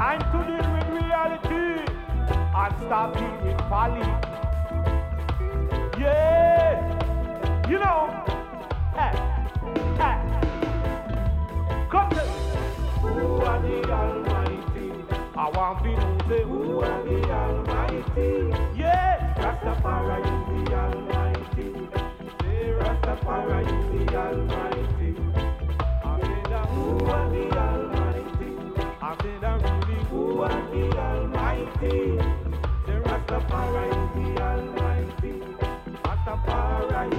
Time to deal with reality and stop being folly. Yeah, you know, hey, hey, come to who are the Almighty? I want to know say who are the Almighty? Yeah, Rastafari is the Almighty. Say Rastafari is the Almighty. I say that who are the Almighty? I say that really who are the Almighty? Say Rastafari is the Almighty. Rastafari